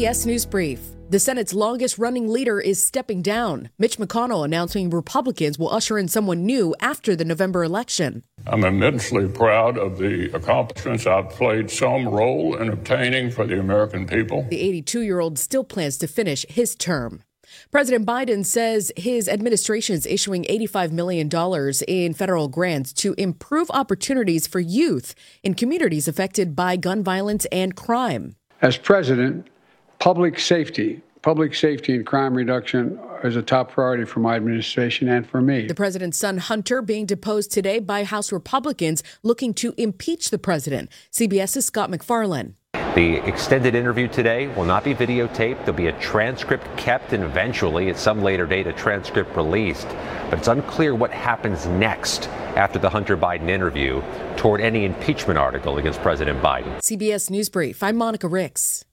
CBS News Brief. The Senate's longest-running leader is stepping down. Mitch McConnell announcing Republicans will usher in someone new after the November election. I'm immensely proud of the accomplishments I've played some role in obtaining for the American people. The 82-year-old still plans to finish his term. President Biden says his administration is issuing $85 million in federal grants to improve opportunities for youth in communities affected by gun violence and crime. As president, public safety and crime reduction is a top priority for my administration and for me. The president's son, Hunter, being deposed today by House Republicans looking to impeach the president. CBS's Scott McFarlane. The extended interview today will not be videotaped. There'll be a transcript kept, and eventually, at some later date, a transcript released. But it's unclear what happens next after the Hunter Biden interview toward any impeachment article against President Biden. CBS News Brief. I'm Monica Ricks.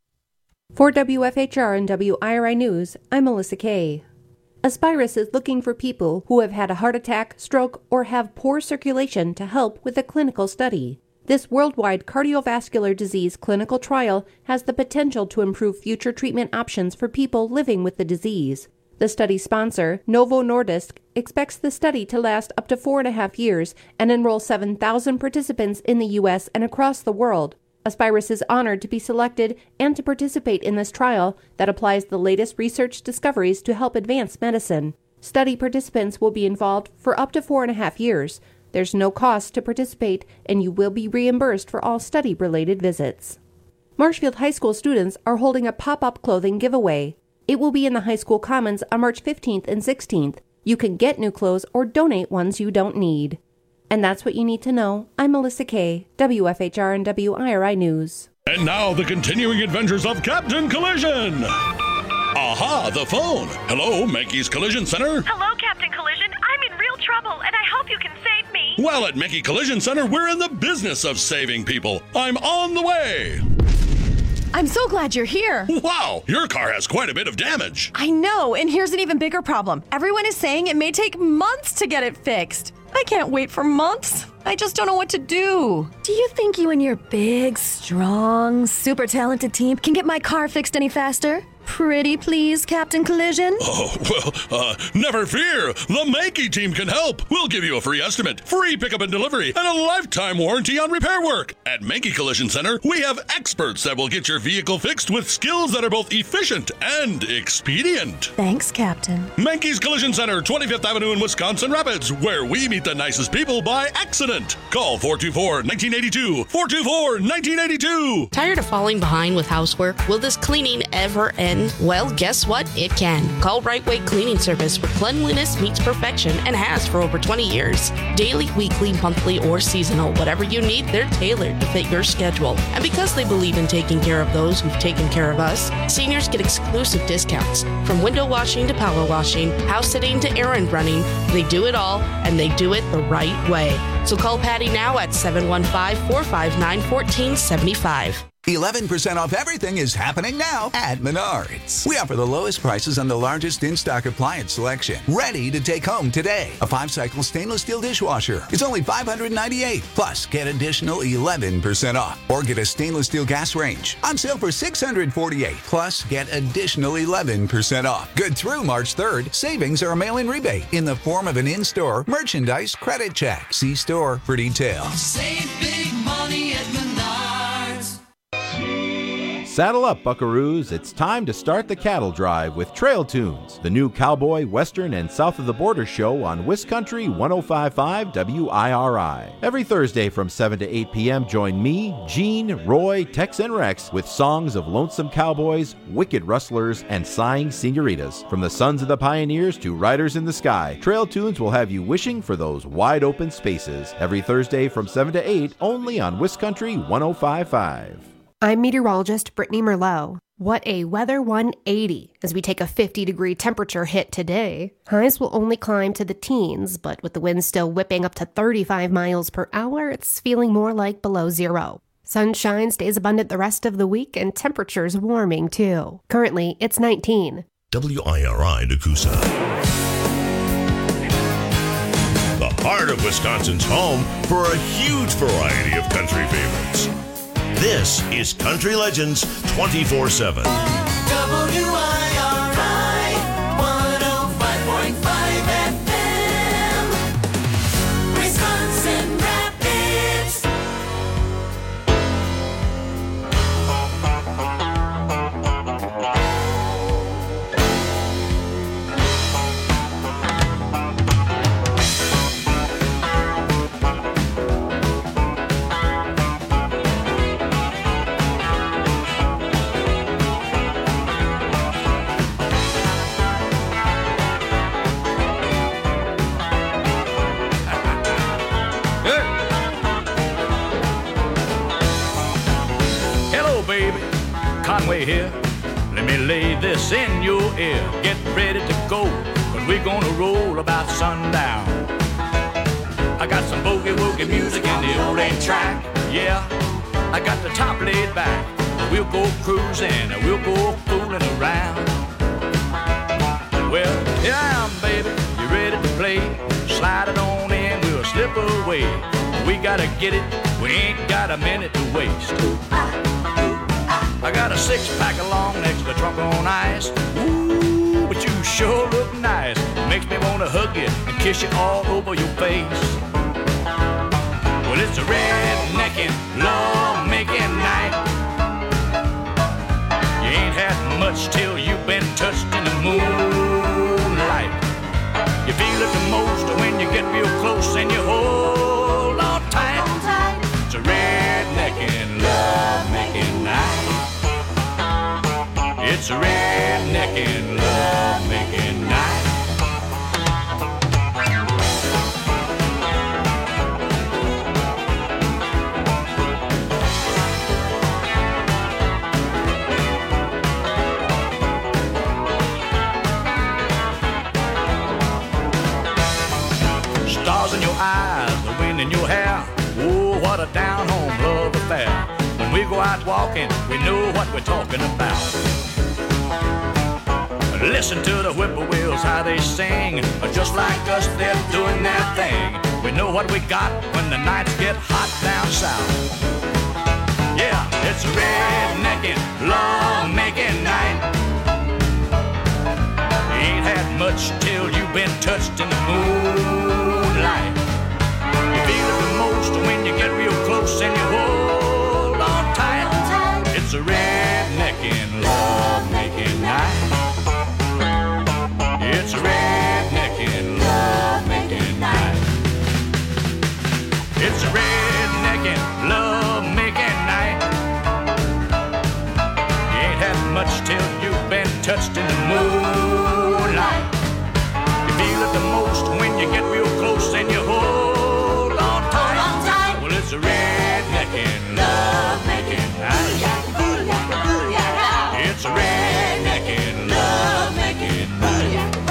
For WFHR and WIRI News, I'm Melissa Kay. Aspirus is looking for people who have had a heart attack, stroke, or have poor circulation to help with a clinical study. This worldwide cardiovascular disease clinical trial has the potential to improve future treatment options for people living with the disease. The study sponsor, Novo Nordisk, expects the study to last up to 4.5 years and enroll 7,000 participants in the U.S. and across the world. Aspirus is honored to be selected and to participate in this trial that applies the latest research discoveries to help advance medicine. Study participants will be involved for up to 4.5 years. There's no cost to participate, and you will be reimbursed for all study-related visits. Marshfield High School students are holding a pop-up clothing giveaway. It will be in the high school commons on March 15th and 16th. You can get new clothes or donate ones you don't need. And that's what you need to know. I'm Melissa Kay, WFHR and WIRI News. And now the continuing adventures of Captain Collision. Aha, the phone. Hello, Mankey's Collision Center. Hello, Captain Collision. I'm in real trouble, and I hope you can save me. Well, at Mankey Collision Center, we're in the business of saving people. I'm on the way. I'm so glad you're here. Wow, your car has quite a bit of damage. I know, and here's an even bigger problem. Everyone is saying it may take months to get it fixed. I can't wait for months. I just don't know what to do. Do you think you and your big, strong, super talented team can get my car fixed any faster? Pretty please, Captain Collision? Oh, well, never fear. The Mankey team can help. We'll give you a free estimate, free pickup and delivery, and a lifetime warranty on repair work. At Mankey Collision Center, we have experts that will get your vehicle fixed with skills that are both efficient and expedient. Thanks, Captain. Mankey's Collision Center, 25th Avenue in Wisconsin Rapids, where we meet the nicest people by accident. Call 424-1982. 424-1982. Tired of falling behind with housework? Will this cleaning ever end? Well, guess what? It can. Call Right Way Cleaning Service, where cleanliness meets perfection and has for over 20 years. Daily, weekly, monthly, or seasonal, whatever you need, they're tailored to fit your schedule. And because they believe in taking care of those who've taken care of us, seniors get exclusive discounts. From window washing to power washing, house sitting to errand running, they do it all, and they do it the right way. So call Patty now at 715-459-1475. 11% off everything is happening now at Menards. We offer the lowest prices on the largest in-stock appliance selection. Ready to take home today. A 5-cycle stainless steel dishwasher is only $598. Plus, get additional 11% off. Or get a stainless steel gas range on sale for $648. Plus, get additional 11% off. Good through March 3rd. Savings are a mail-in rebate in the form of an in-store merchandise credit check. See store for details. Save big money at Menards. Saddle up, buckaroos. It's time to start the cattle drive with Trail Tunes, the new cowboy, western, and south of the border show on Wiscountry 105.5 WIRI. Every Thursday from 7 to 8 p.m., join me, Gene, Roy, Tex, and Rex with songs of lonesome cowboys, wicked rustlers, and sighing senoritas. From the sons of the pioneers to riders in the sky, Trail Tunes will have you wishing for those wide-open spaces. Every Thursday from 7 to 8, only on Wiscountry 105.5. I'm meteorologist Brittany Merlot. What a weather 180 as we take a 50-degree temperature hit today. Highs will only climb to the teens, but with the wind still whipping up to 35 miles per hour, it's feeling more like below zero. Sunshine stays abundant the rest of the week, and temperatures warming too. Currently, it's 19. WIRI Nakusa. The heart of Wisconsin's home for a huge variety of country favorites. This is Country Legends 24/7. WIRI 105.5 FM, Wisconsin Rapids. Conway here. Let me lay this in your ear. Get ready to go, cause we're gonna roll about sundown. I got some boogie-woogie music in the old 8-track. Yeah, I got the top laid back. We'll go cruising, we'll go fooling around. Well, here I am, baby, you ready to play? Slide it on in, we'll slip away. We gotta get it, we ain't got a minute to waste. I got a 6-pack along next to the trunk on ice. Ooh, but you sure look nice. Makes me wanna hug you and kiss you all over your face. Well, it's a redneckin', love-making night. You ain't had much till you've been touched in the moonlight. You feel it the most when you get real close and you hold on tight. It's a redneckin', love-making night. It's a redneckin', love-making night. Stars in your eyes, the wind in your hair. Oh, what a down-home love affair. When we go out walking, we know what we're talking about. Listen to the whippoorwills, how they sing. Just like us, they're doing their thing. We know what we got when the nights get hot down south. Yeah, it's a redneckin', love-making night. You ain't had much till you've been touched in the moonlight. You feel it the most when you get real close and you hold on tight. It's a redneckin', love-making night. It's a redneckin', love-making night. It's a redneckin', love-making night. You ain't had much till you've been touched in the moonlight. You feel it the most when you get real close and you hold on tight. Well, it's a redneckin', love-making night. It's a redneckin', love-making night.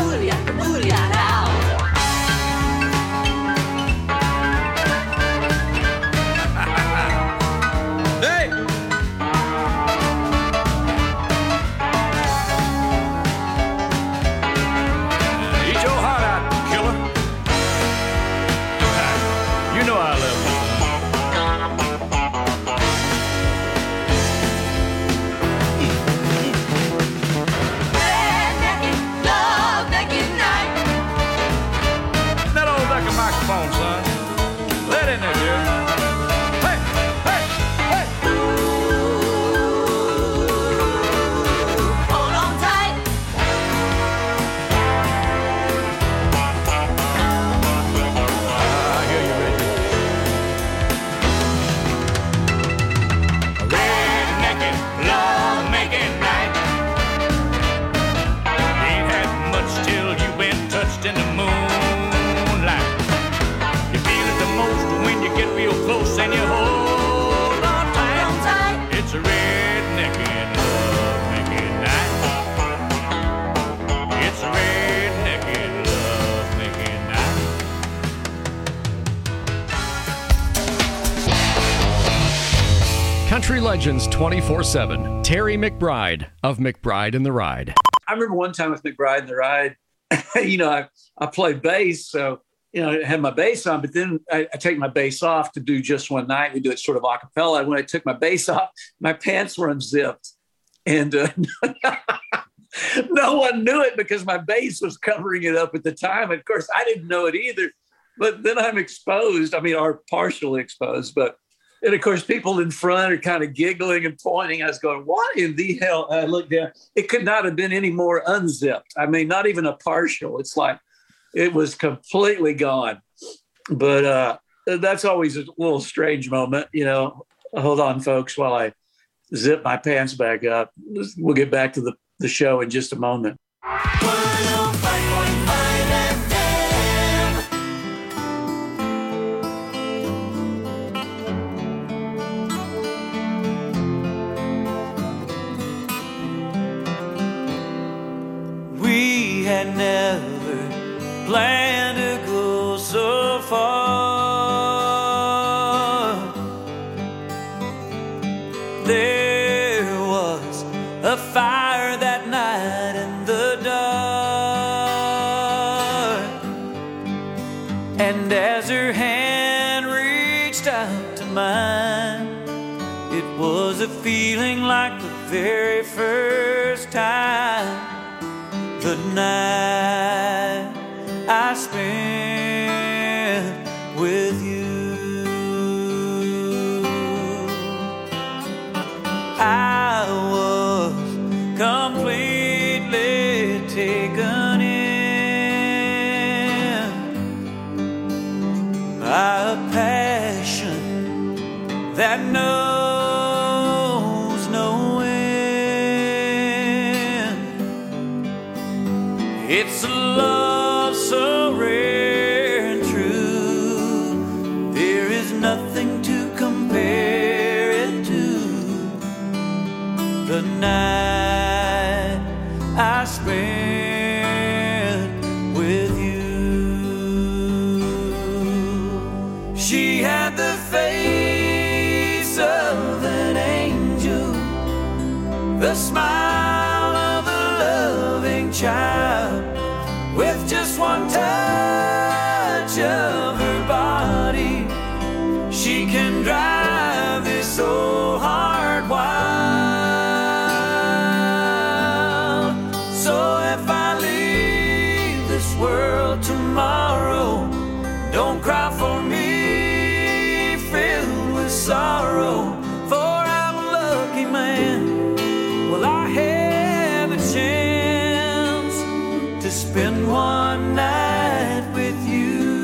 And you hold on tight. It's a redneckin', love-making night. It's a redneckin', love-making night. Country Legends 24/7. Terry McBride of McBride and the Ride. I remember one time with McBride and the Ride, I play bass, so I had my bass on, but then I take my bass off to do Just One Night. We do it sort of a cappella. When I took my bass off, my pants were unzipped. And no one knew it because my bass was covering it up at the time. Of course, I didn't know it either. But then I'm exposed. I mean, or partially exposed. And of course, people in front are kind of giggling and pointing. I was going, what in the hell? I looked down. It could not have been any more unzipped. I mean, not even a partial. It's like it was completely gone. But that's always a little strange moment. Hold on, folks, while I zip my pants back up. We'll get back to the show in just a moment. 105.5 FM. We had never planned to go so far. There was a fire that night in the dark, and as her hand reached out to mine, it was a feeling like the very first time. The night I spent with you, I was completely taken in by a passion that knows no end. It's a love so rare and true, there is nothing to compare it to. The night I spent with you. She had the face of an angel, the smile of a loving child. With just one touch of her body, she can drive this old heart wild. So if I leave this world tomorrow, don't cry for me, filled with sorrow. For I'm a lucky man, well, I had the chance to spend one night with you.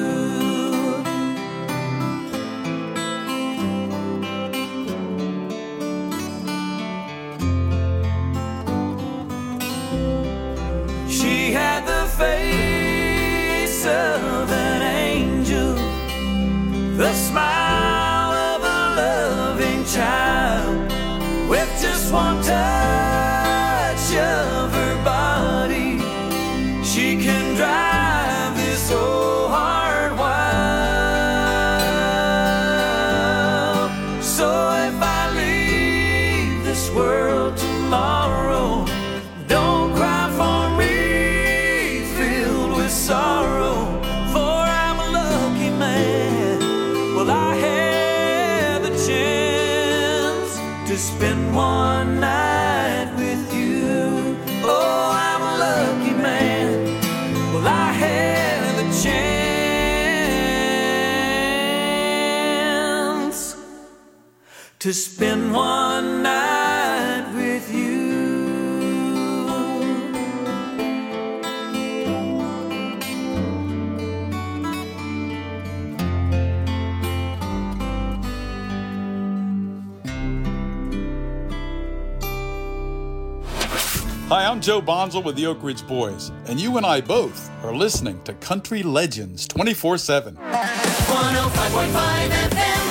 She had the face of an angel, the smile of a loving child. With just one touch of her body, she can drive this old heart wild. So if I leave this world tomorrow, don't cry for me, filled with sorrow. For I'm a lucky man, well, I had the chance to spend one night with you. Oh, I'm a lucky man, well, I had the chance to spend one night with you. Hi, I'm Joe Bonzel with the Oak Ridge Boys, and you and I both are listening to Country Legends 24/7. 105.5 FM.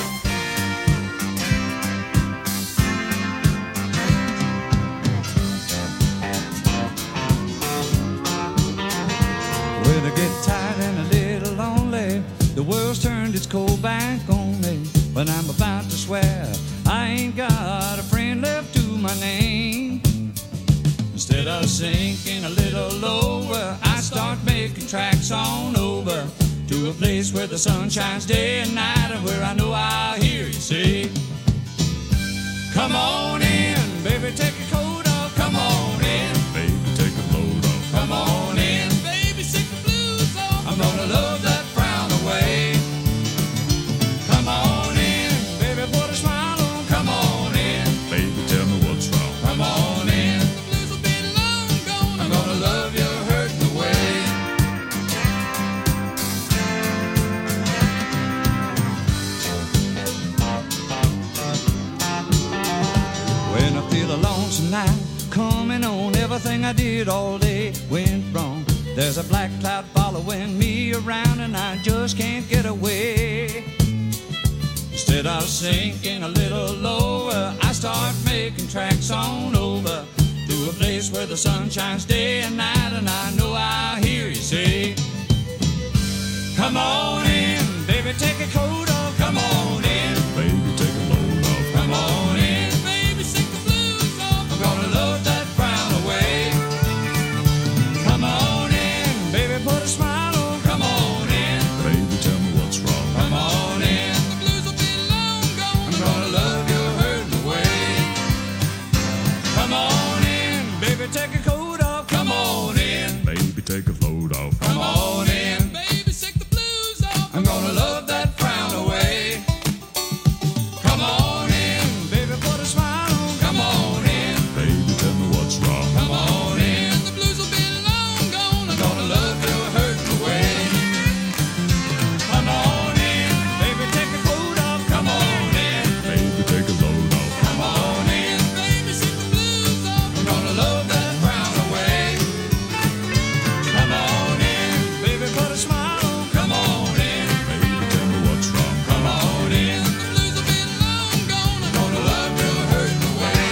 When I get tired and a little lonely, the world's turned its cold back on me. When I'm about to swear I ain't got a friend left to my name, instead of sinking a little lower, I start making tracks on over to to a place where the sun shines day and night, and where I know I'll hear you say, come on in, baby, take your coat off. Come on in, baby, take a load off. Come on in, baby, shake the blues off. I'm gonna love that frown away. Come on in, baby, put a smile on. Come on in, baby, tell me what's wrong. Come on in, the blues will be long gone. I'm gonna love your hurting away. When I feel a lonesome night coming on, everything I did all day went wrong. There's a black cloud following me around, and I just can't get away. Instead of sinking a little lower, I start making tracks on over to a place where the sun shines day and night, and I know I'll hear you say, come on in, baby, take a coat off. Come on in, baby, take a load off. Come on in, baby, shake the blues off. I'm gonna love that frown away. Come on in, baby, put a smile on. Come on in, baby, tell me what's wrong. Come on in, the blues will be long gone. I'm gonna love your hurting away. Come on in, baby, take a coat off. Come on in, baby, take a load off. Come on in, baby, shake the blues off. I'm gonna love that frown away. Come on in, baby, put a smile on. Come on in, baby, tell me what's wrong. Come on in, the blues will be long gone. I'm gonna love your hurting away. Come on in, baby, take a coat off. Come on in, baby, take a load off. Come on in, baby, shake the blues off. I'm gonna love that frown away. Come on in, baby, put a smile on. Come on in, baby, tell me what's wrong. Come on in, the blues will be long gone. I'm gonna love your hurting away.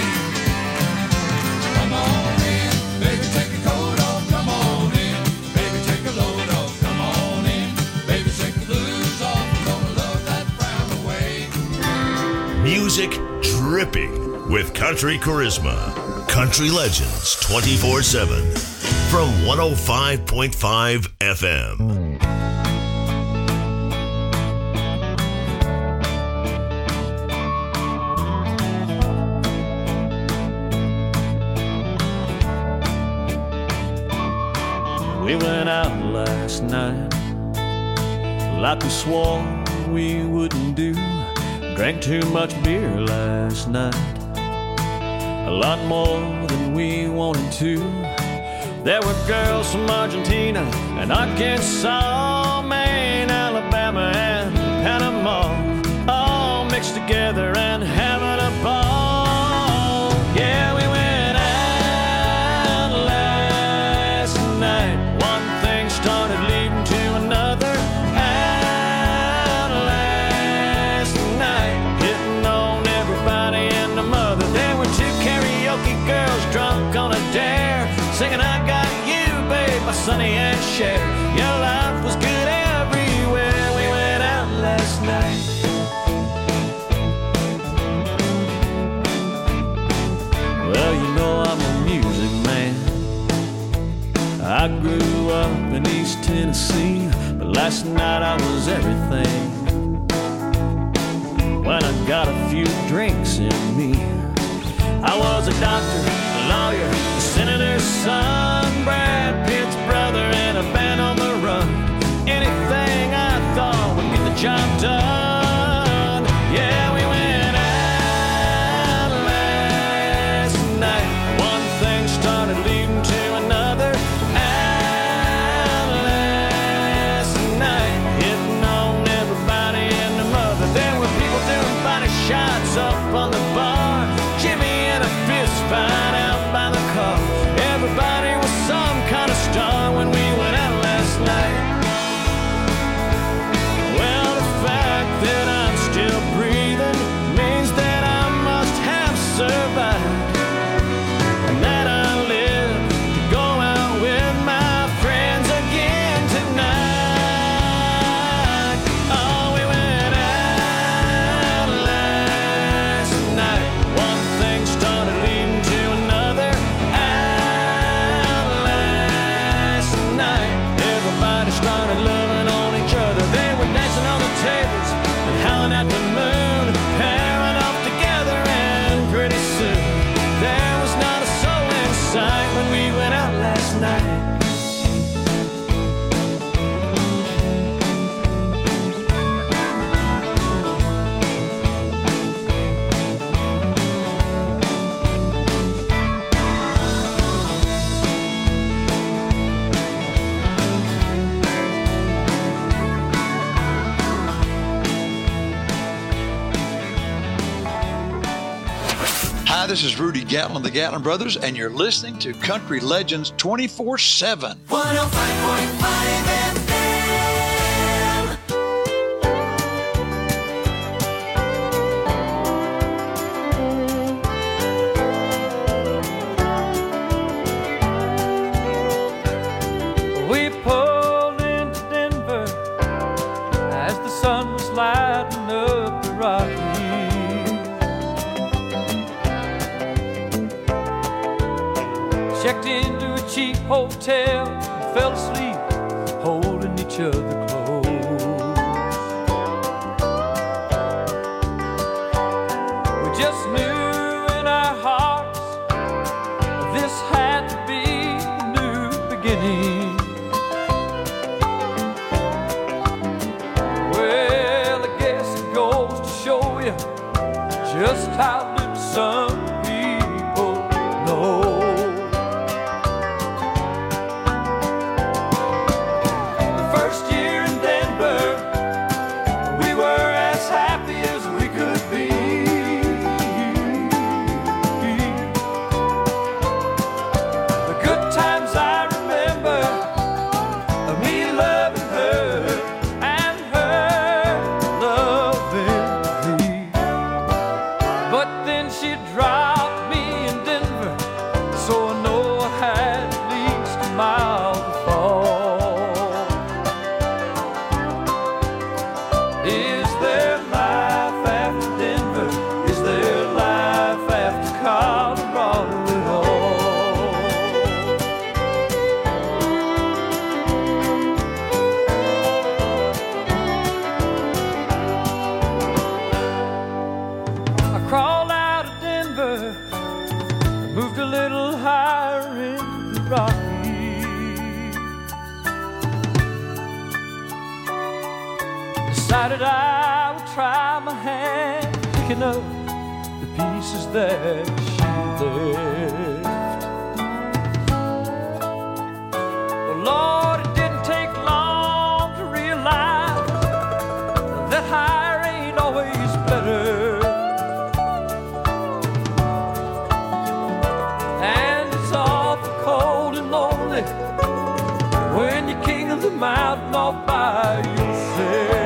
Come on in, baby, take a coat off. Come on in, baby, take a load off. Come on in, baby, shake the blues off. I'm gonna love that frown away. Music dripping with country charisma. Country Legends 24/7 from 105.5 FM. We went out last night like we swore we wouldn't do. Drank too much beer last night, a lot more than we wanted to. There were girls from Argentina and Arkansas, Maine, Alabama, and Panama, all mixed together and having a ball. Yeah, we went out last night. One thing started leading to another. Out last night, hitting on everybody and the mother. There were two karaoke girls drunk on a dare, singing I Got You, babe, by Sonny and Cher. Your life was good everywhere. We went out last night. Well, you know I'm a music man. I grew up in East Tennessee, but last night I was everything. When I got a few drinks in me, I was a doctor, a lawyer, a senator's son, Brad Pitt's brother, and a band on the run. Anything I thought would get the job done. Yeah, we went out last night. One thing started leading to another. Out last night, hitting on everybody and the mother. There were people doing body shots up on the bar, Jimmy in a fist fight out by the car. Everybody was some kind of star when we went out last night. Well, the fact that I'm still breathing means that I must have survived, and that I live to go out with my friends again tonight. Oh, we went out last night. Hi, this is Rudy Gatlin of the Gatlin Brothers, and you're listening to Country Legends 24/7. 105.5 FM. We pulled into Denver as the sun was lighting up the Rockies. Checked into a cheap hotel and fell asleep holding each other close. We just knew in our hearts this had to be a new beginning. Well, I guess it goes to show you just how little some people know. Decided I would try my hand picking up the pieces that she left. Well, Lord, it didn't take long to realize that higher ain't always better. And it's awful cold and lonely when you're king of the mountain all by yourself.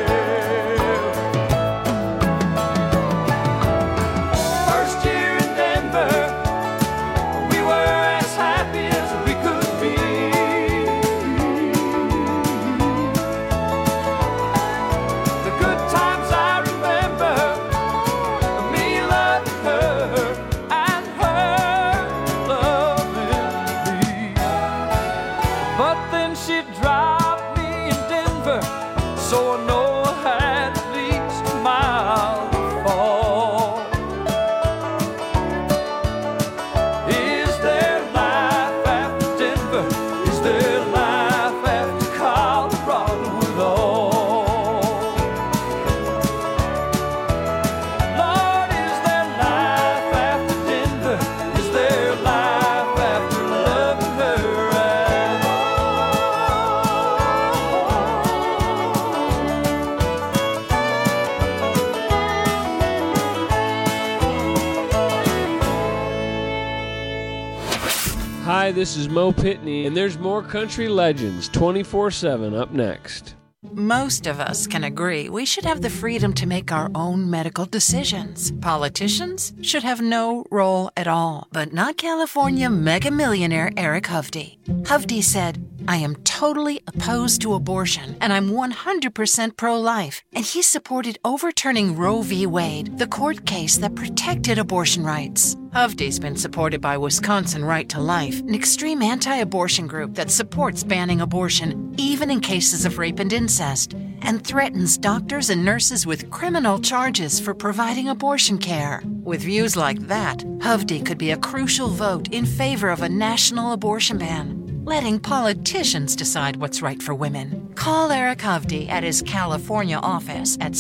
Hi, this is Mo Pitney, and there's more Country Legends 24/7 up next. Most of us can agree we should have the freedom to make our own medical decisions. Politicians should have no role at all, but not California mega millionaire Eric Hovde. Hovde said, "I am totally opposed to abortion, and I'm 100% pro-life." And he supported overturning Roe v. Wade, the court case that protected abortion rights. Hovde's been supported by Wisconsin Right to Life, an extreme anti-abortion group that supports banning abortion, even in cases of rape and incest, and threatens doctors and nurses with criminal charges for providing abortion care. With views like that, Hovde could be a crucial vote in favor of a national abortion ban, letting politicians decide what's right for women. Call Eric Hovde at his California office at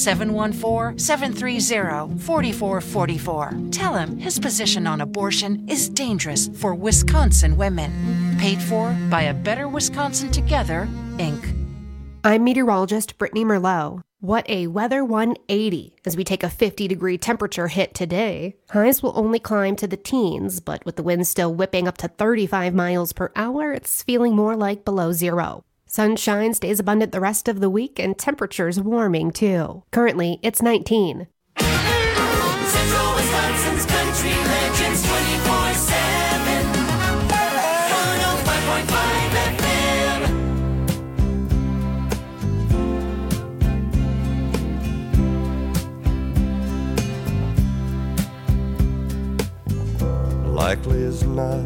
714-730-4444. Tell him his position on abortion is dangerous for Wisconsin women. Paid for by A Better Wisconsin Together, Inc. I'm meteorologist Brittany Merlot. What a weather 180 as we take a 50-degree temperature hit today. Highs will only climb to the teens, but with the wind still whipping up to 35 miles per hour, it's feeling more like below zero. Sunshine stays abundant the rest of the week and temperatures warming too. Currently, it's 19. Central Wisconsin's Country Legends 24/7. 105.5 FM. Likely as not,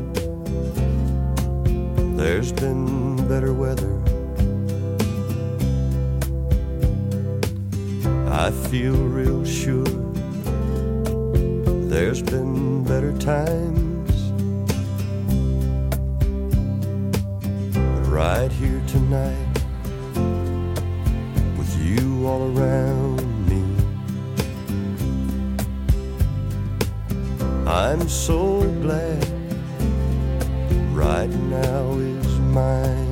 there's been better weather. I feel real sure there's been better times. But right here tonight, with you all around me, I'm so glad right now is mine.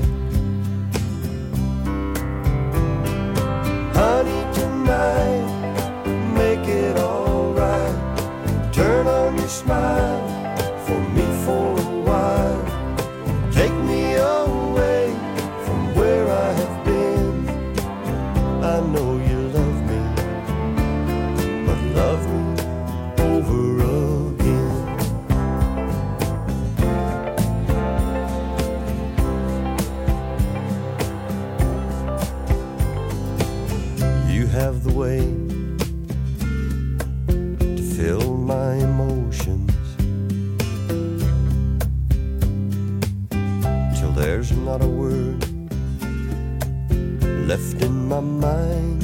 Honey, tonight, make it all right. Turn on your smile for me for a while. Take me away from where I have been. I know you love me, but love me over again. You have the way to fill my emotions till there's not a word left in my mind.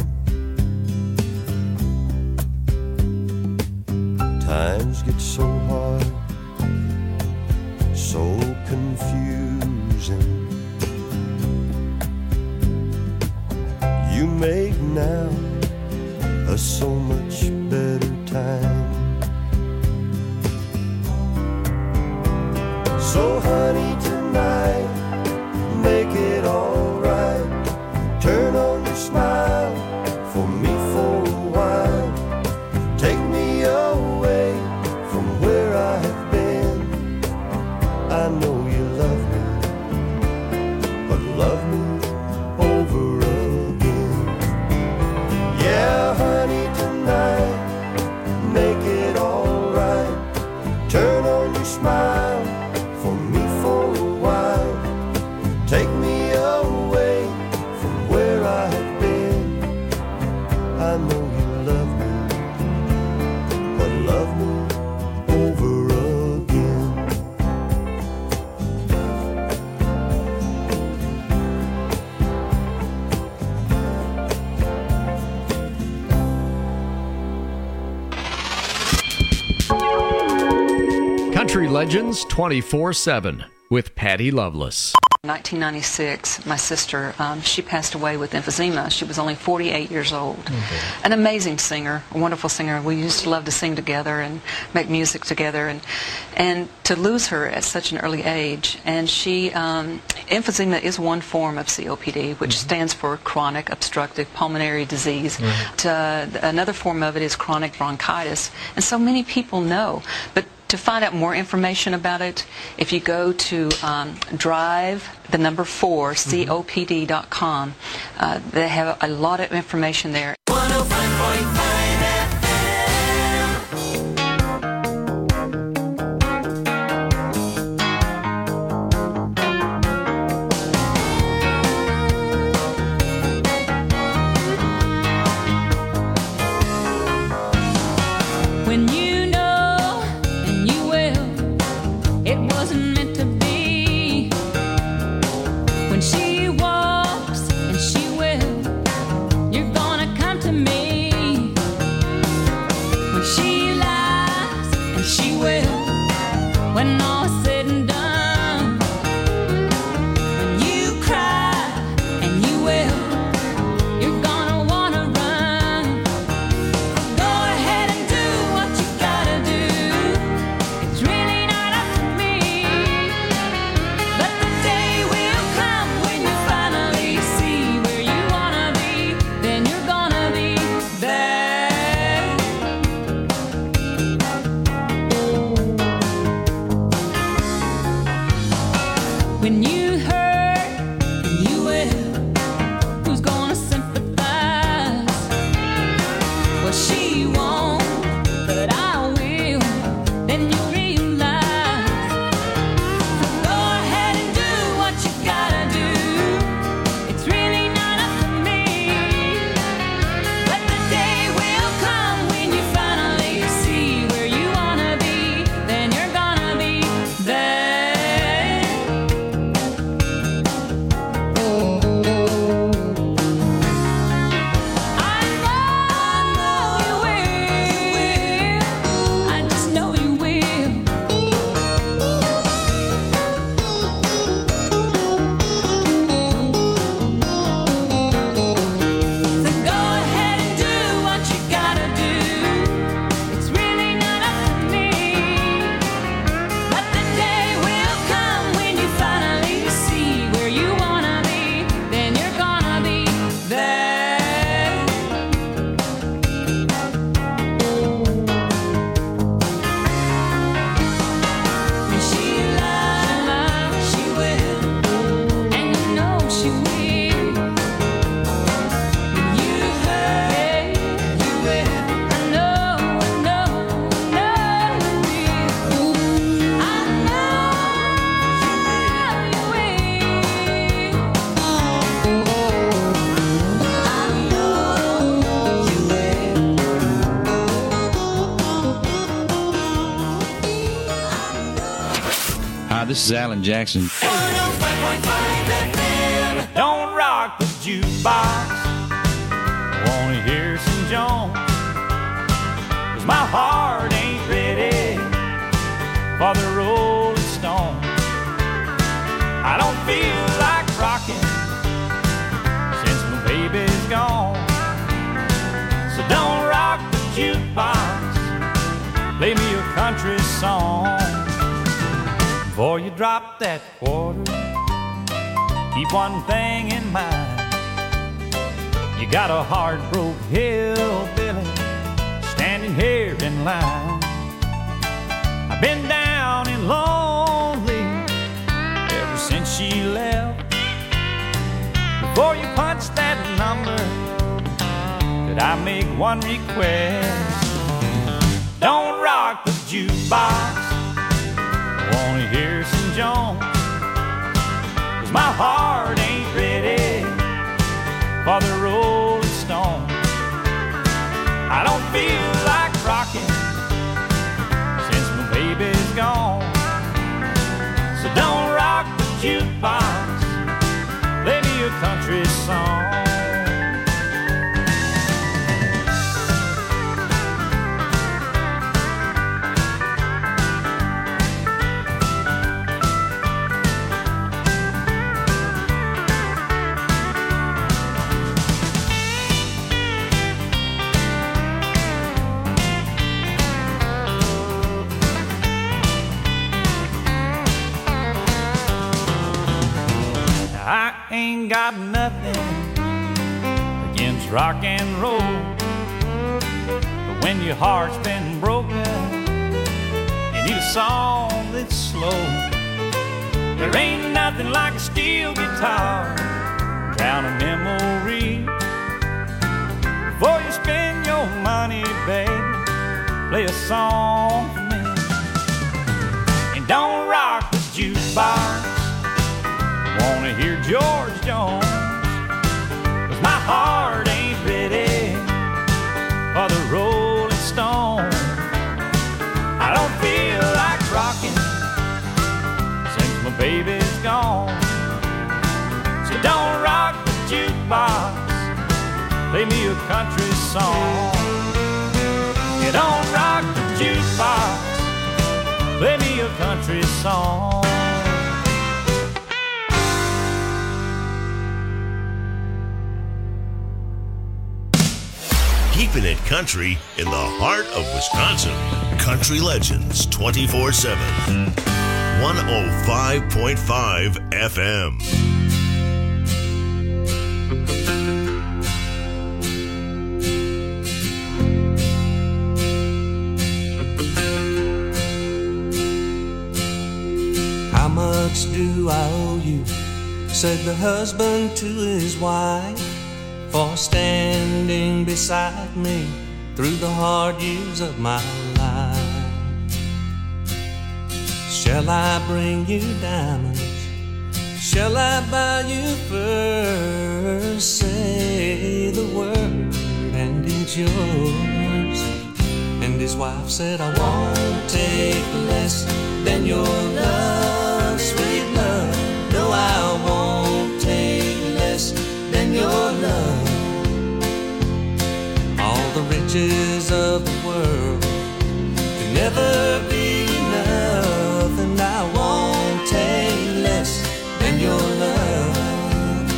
Times get so hard, so confusing. You make now a so much better time. So honey, tonight, make it all right. Turn on your smile for me for a while. Take me away from where I have been. I know you love me, but love me over again. Yeah, honey, tonight, make it all right. Turn on your smile for me for a while. Take me away from where I have been. I know you love me, but love me over again. Country Legends 24/7 with Patty Loveless. 1996, my sister, she passed away with emphysema. She was only 48 years old. An amazing singer, a wonderful singer. We used to love to sing together and make music together, and to lose her at such an early age. And she, emphysema is one form of COPD, which stands for chronic obstructive pulmonary disease. Another form of it is chronic bronchitis, and so many people know. But to find out more information about it, if you go to drive4copd.com, they have a lot of information there. 105.5 When you know and you will, it wasn't meant to be. When she walks and she will, you're gonna come to me. When she lies and she will, when all's said and done. When you cry and you will, you're gonna wanna run. Go ahead and do what you gotta do. It's really not up to me. But the day will come when you finally see where you wanna be. Then you're gonna this is Alan Jackson. 105.5 FM. Don't rock the jukebox. I wanna hear some Jones. 'Cause my heart ain't ready for the Rolling Stones. I don't feel like rocking since my baby's gone. So don't rock the jukebox. Play me a country song. Before you drop that quarter, keep one thing in mind. You got a heart-broke hillbilly standing here in line. I've been down and lonely ever since she left. Before you punch that number, could I make one request? Don't rock the jukebox. I wanna hear some Jones. 'Cause my heart ain't ready for the Rolling Stones. I don't feel like rocking since my baby's gone. So don't rock the jukebox. Play me a country song. I ain't got nothing against rock and roll, but when your heart's been broken, you need a song that's slow. There ain't nothing like a steel guitar, drown a memory. Before you spend your money, babe, play a song for me. And don't rock the jukebox. Wanna hear George Jones. 'Cause my heart ain't ready for the Rolling Stones. I don't feel like rocking since my baby's gone. So don't rock the jukebox. Play me a country song. You don't rock the jukebox. Play me a country song. Keeping it country in the heart of Wisconsin. Country Legends 24/7. 105.5 FM. How much do I owe you? Said the husband to his wife, for standing beside me through the hard years of my life. Shall I bring you diamonds? Shall I buy you furs? Say the word and it's yours. And his wife said, I won't take less than your love, sweet love. No, I won't take less than your love. All the riches of the world could never be enough, and I won't take less than your love.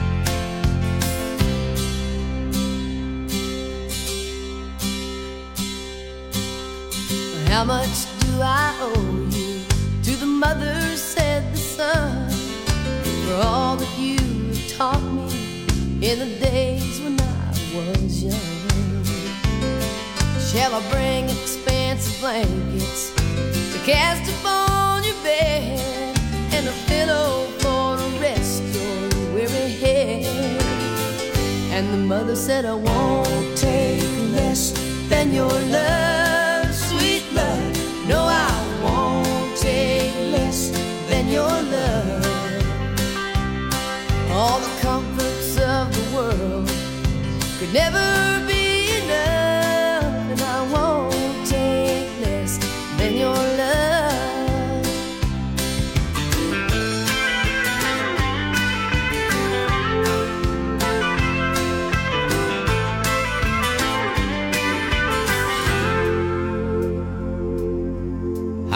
How much do I owe you? To the mother said the son, for all that you have taught me in the days when I was young. Shall I bring expansive blankets to cast upon your bed, and a pillow for to rest your weary head? And the mother said, I won't take less than your love, sweet love. No, I won't take less than your love. All the comforts of the world could never be enough, and I won't take less than your love.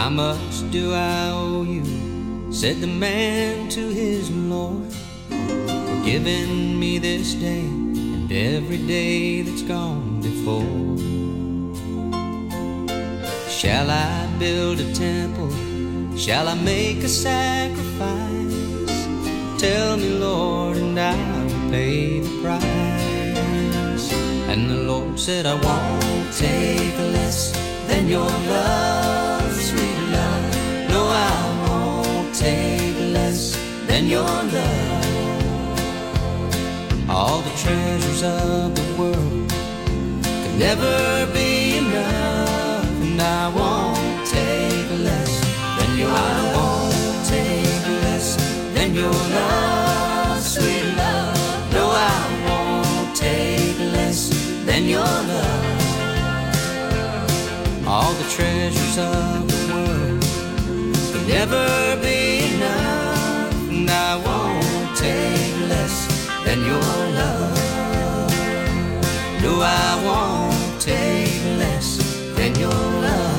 How much do I owe you? Said the man to his Lord, for giving me this day and every day that's gone before. Shall I build a temple? Shall I make a sacrifice? Tell me, Lord, and I will pay the price. And the Lord said, I won't take less than your love, sweet love. No, I won't take less than your love. All the treasures of the world could never be enough. And I won't take less than your love. I won't take less than your love, sweet love. No, I won't take less than your love. All the treasures of the world could never be enough. And I won't take less than your love. No, I won't take less than your love.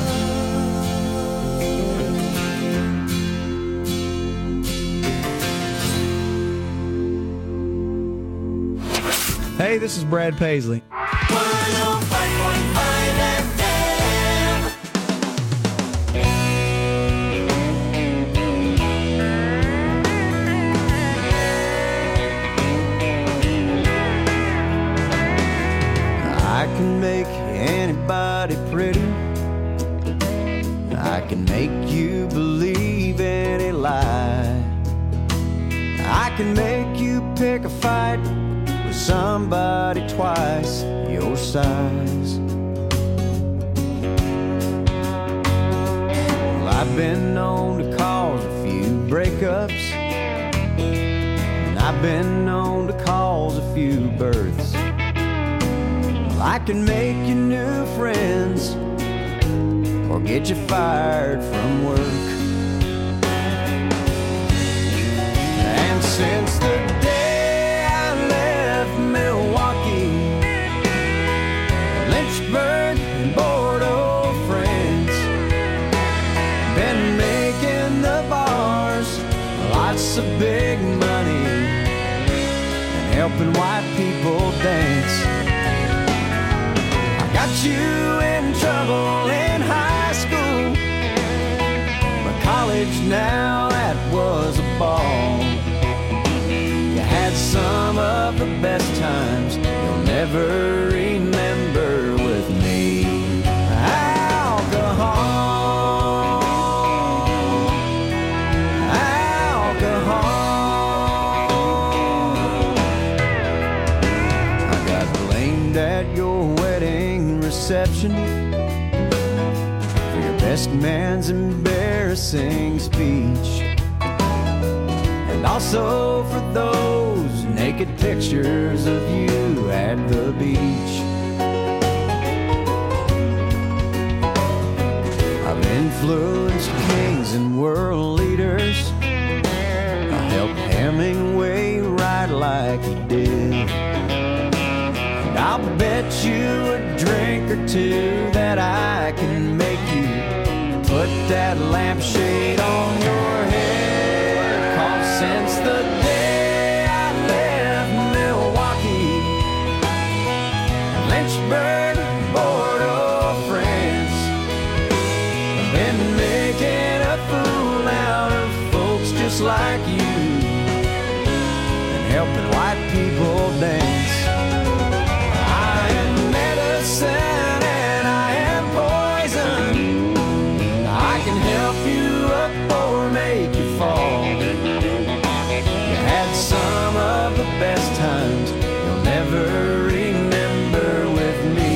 Hey, this is Brad Paisley. 105.5 FM. I can make anybody pretty. I can make you believe any lie. I can make you pick a fight with somebody twice your size. Well, I've been known to cause a few breakups, and I've been known to cause a few births. Well, I can make you new friends or get you fired from work. And since the day I left Milwaukee, Lynchburg and Bordeaux, France, been making the bars lots of big money and helping white people dance. I got you in trouble in high school, but college now, that was a ball. You had some of the best times you'll never remember with me. Alcohol, alcohol. I got blamed at your wedding reception for your best man's embarrassing speech, and also for those naked pictures of you at the beach. I've influenced kings and world leaders. I helped Hemingway write like he did. And I'll bet you a drink or two that I can make you put that lampshade on your head. 'Cause since the day I left Milwaukee, Lynchburg, Bordeaux, France, I've been making a fool out of folks just like you and helping white people dance. I am medicine and I am poison. I can help you up or make you fall. You had some of the best times you'll never remember with me.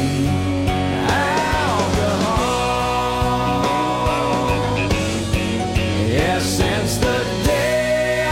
Alcohol. Yeah, since the day I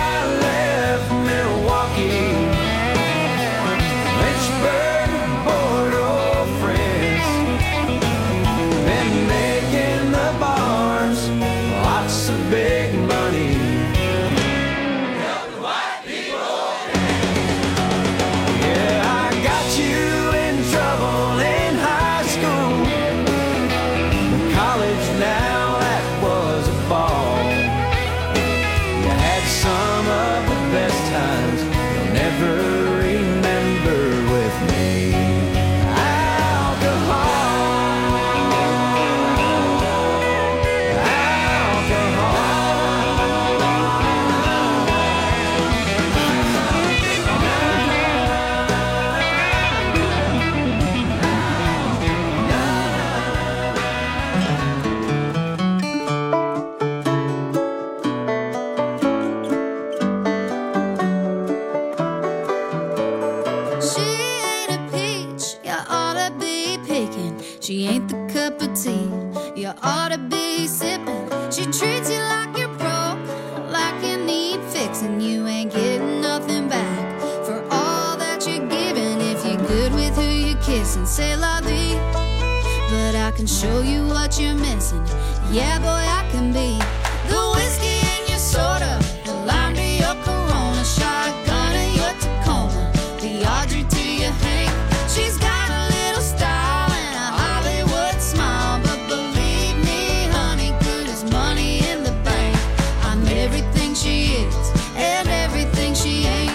always sipping. She treats you like you're broke, like you need fixing. You ain't getting nothing back for all that you're giving. If you're good with who you're kissing, say la vie. But I can show you what you're missing. Yeah, boy, I can be the whiskey in your soda, the lime to your Corona, shotgun in your Tacoma, the Audrey to your Hank. She's got a little style and a Hollywood smile, but believe me, honey, good as money in the bank. I'm everything she is and everything she ain't.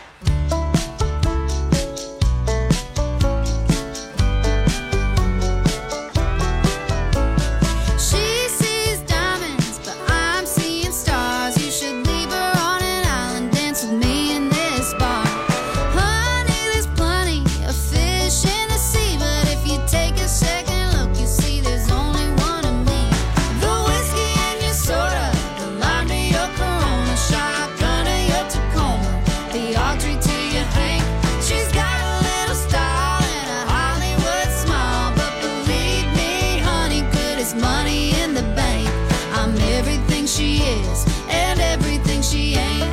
She sees diamonds, but I'm seeing stars. You should leave her on an island, dance with me in this bar. Honey, there's plenty of fish in the sea, but if you take a second look, you see there's only one of me. The whiskey in your soda, the lime to your Corona, shotgun to your Tacoma, the Audrey to your Hank. She's got a little style and a Hollywood smile, but believe me, honey, good as money in the bank. I'm everything she is and everything she ain't.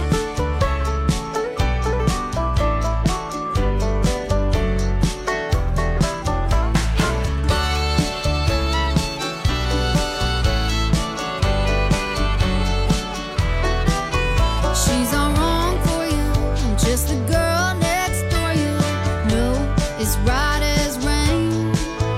She's all wrong for you. I'm just the girl next door. You know it's right as rain.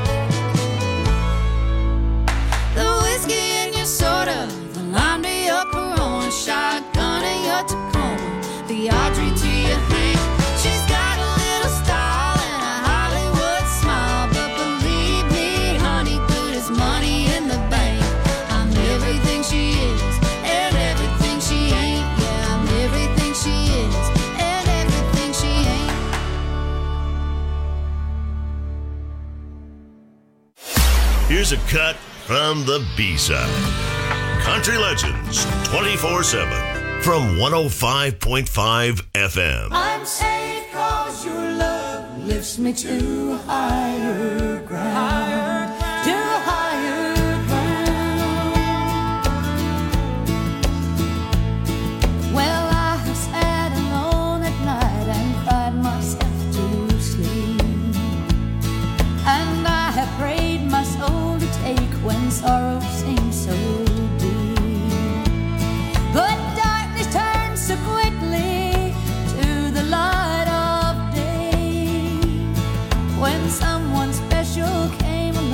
The whiskey in your soda, the lime to your Corona, shotgun in your Tacoma, the Audrey to your Hank. She's got a little style and a Hollywood smile, but believe me, honey, good as money in the bank. I'm everything she is and everything she ain't. Yeah, I'm everything she is and everything she ain't. Here's a cut from the B-side. Country Legends 24/7 from 105.5 FM. I'm safe 'cause your love lifts me to higher ground. To higher ground. Well, I have sat alone at night and cried myself to sleep, and I have prayed my soul to take when sorrow seems so deep. But darkness turns so quickly to the light of day when someone special came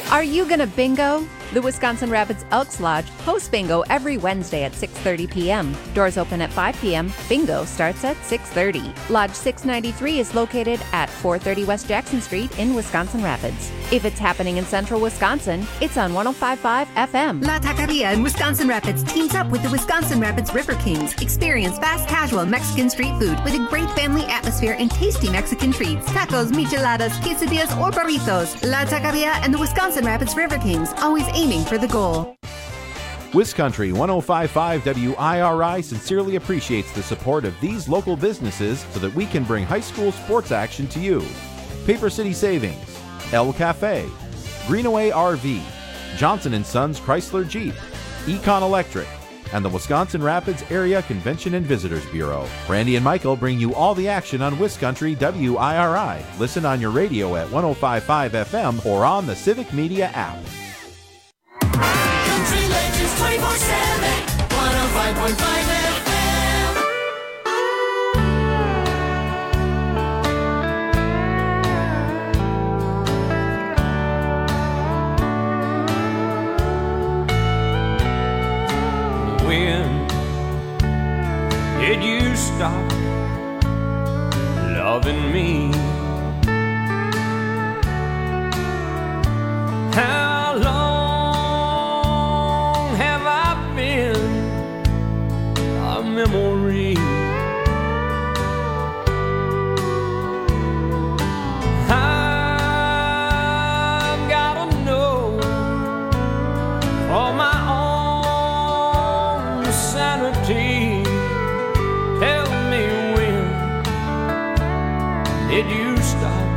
Are you gonna bingo? The Wisconsin Rapids Elks Lodge hosts bingo every Wednesday at 6:30 p.m. Doors open at 5 p.m. Bingo starts at 6:30. Lodge 693 is located at 430 West Jackson Street in Wisconsin Rapids. If it's happening in central Wisconsin, it's on 105.5 FM. La Taqueria in Wisconsin Rapids teams up with the Wisconsin Rapids River Kings. Experience fast casual Mexican street food with a great family atmosphere and tasty Mexican treats. Tacos, micheladas, quesadillas, or burritos. La Taqueria and the Wisconsin Rapids River Kings, always aiming for the goal. WisCountry 105.5 WIRI sincerely appreciates the support of these local businesses so that we can bring high school sports action to you. Paper City Savings, El Cafe, Greenaway RV, Johnson & Sons Chrysler Jeep, Econ Electric, and the Wisconsin Rapids Area Convention and Visitors Bureau. Randy and Michael bring you all the action on WisCountry WIRI. Listen on your radio at 105.5 FM or on the Civic Media app. Country Legends 24/7, 105.5 FM. When did you stop loving me? How long have I been a memory? I've gotta know for my own sanity. Tell me, when did you stop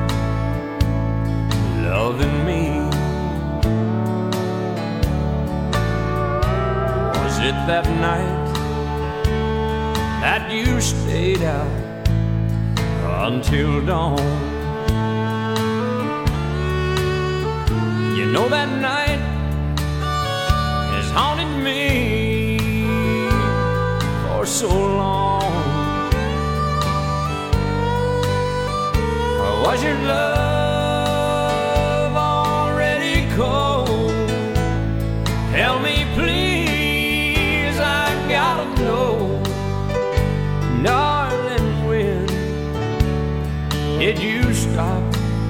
loving me? Was it that night that you stayed out until dawn? You know that night has haunted me for so long. Or was your love already cold? Tell me, please, I gotta know. Darling, when did you stop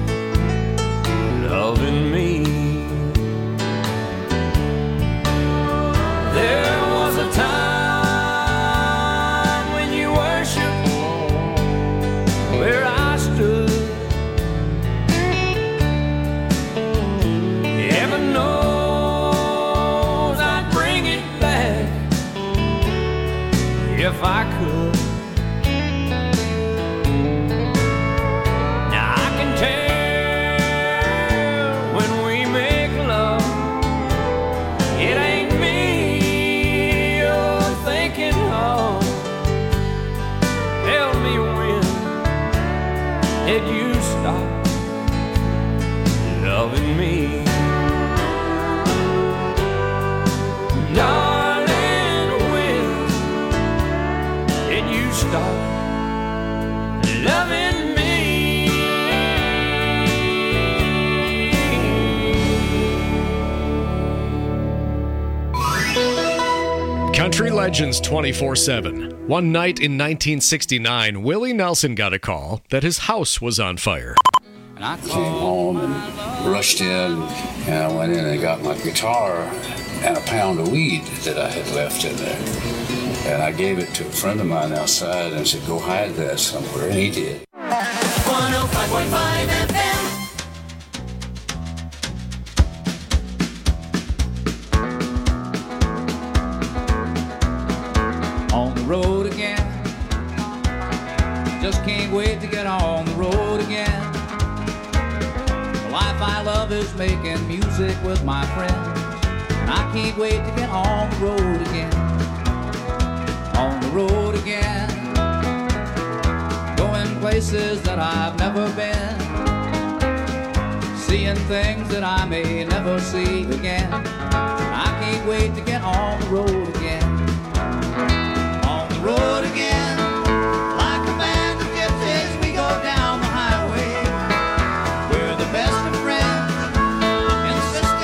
loving me? There was a time when you worshiped where I stood. Heaven knows I'd bring it back if I could. Now I can tell when we make love, it ain't me you're thinking of. Tell me, when did you stop loving me? Darling, when did you stop loving me? Country Legends 24/7. One night in 1969, Willie Nelson got a call that his house was on fire. And I came home and rushed in, and I went in and got my guitar and a pound of weed that I had left in there. And I gave it to a friend of mine outside and said, go hide that somewhere, and he did. 105.5 FM. On the road again. Just can't wait to get on the road again. The life I love is making music with my friends, and I can't wait to get on the road again. On the road again. Going places that I've never been, seeing things that I may never see again. I can't wait to get on the road again. On the road again. Like a band of gypsies, we go down the highway. We're the best of friends, insisting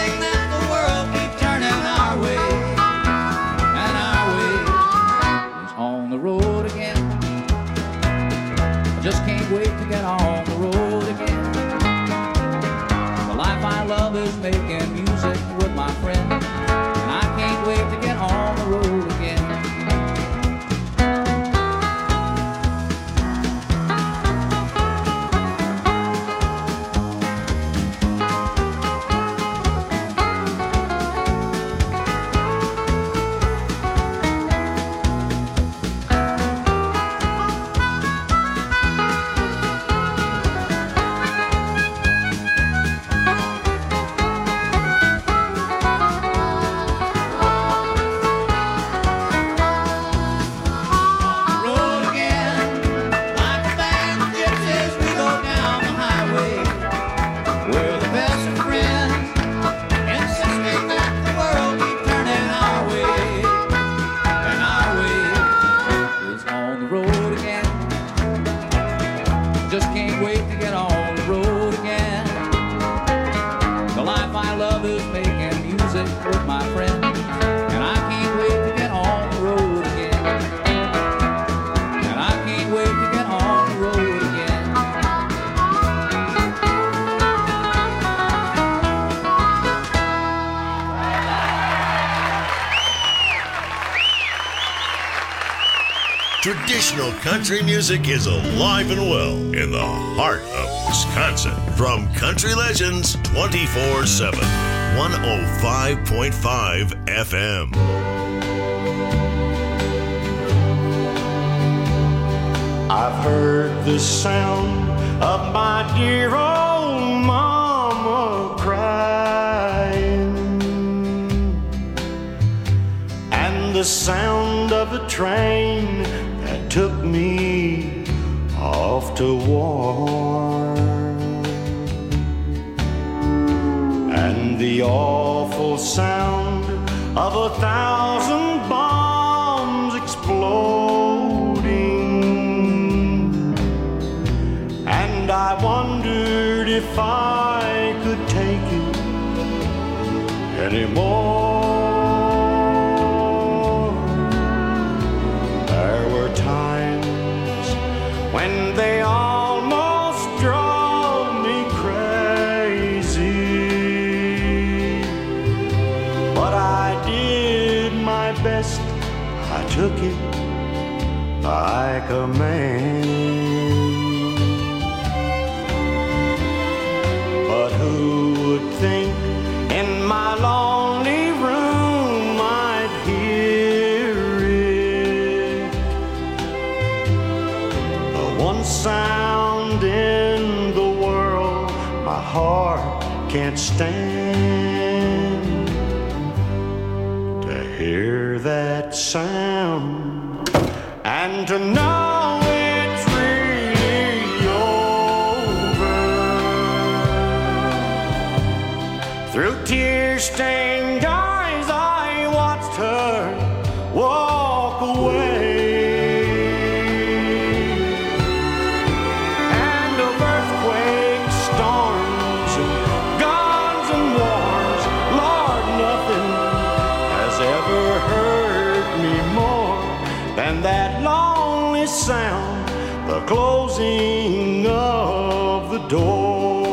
And I can't wait to get on the road again. Traditional country music is alive and well in the heart of Wisconsin. From Country Legends 24/7, 105.5 FM. I've heard the sound of my dear old mama crying, and the sound of a train that took me off to war, and the awful sound of 1,000 bombs exploding. And I wondered if I could take it anymore. There were times when they almost drove me crazy, but I did my best. I took it like a man. But who would think in my lonely room I'd hear it? The one sound in the world my heart can't stand. To hear that sound and to know it's really over. Through tear-stained eyes I watched her walk away, and of earthquakes, storms, and guns and wars, Lord, nothing has ever hurt me more than that lonely sound, the closing of the door.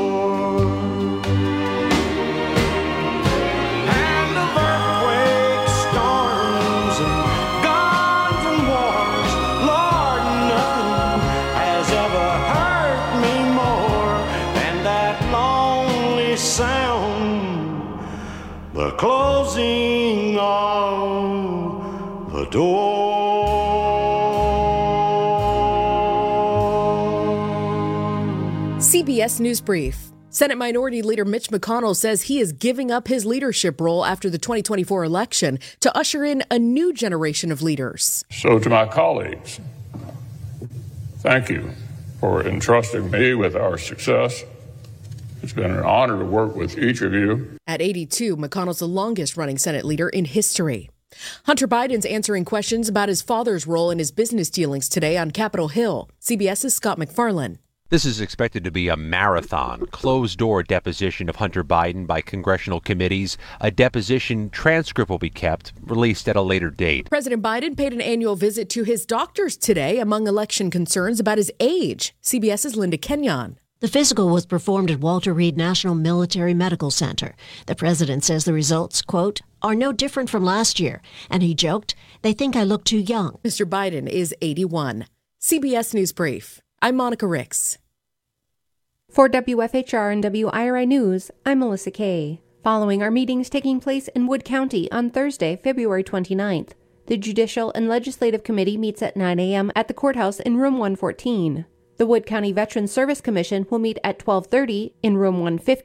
And of earthquakes, storms, and guns and wars, Lord, nothing has ever hurt me more than that lonely sound, the closing of the door. CBS News Brief. Senate Minority Leader Mitch McConnell says he is giving up his leadership role after the 2024 election to usher in a new generation of leaders. So to my colleagues, thank you for entrusting me with our success. It's been an honor to work with each of you. At 82, McConnell's the longest-running Senate leader in history. Hunter Biden's answering questions about his father's role in his business dealings today on Capitol Hill. CBS's Scott McFarlane. This is expected to be a marathon, closed-door deposition of Hunter Biden by congressional committees. A deposition transcript will be kept, released at a later date. President Biden paid an annual visit to his doctors today among election concerns about his age. CBS's Linda Kenyon. The physical was performed at Walter Reed National Military Medical Center. The president says the results, quote, are no different from last year. And he joked, they think I look too young. Mr. Biden is 81. CBS News Brief. I'm Monica Ricks. For WFHR and WIRI News, I'm Melissa Kay. Following our meetings taking place in Wood County on Thursday, February 29th, the Judicial and Legislative Committee meets at 9 a.m. at the courthouse in Room 114. The Wood County Veterans Service Commission will meet at 12:30 in Room 150.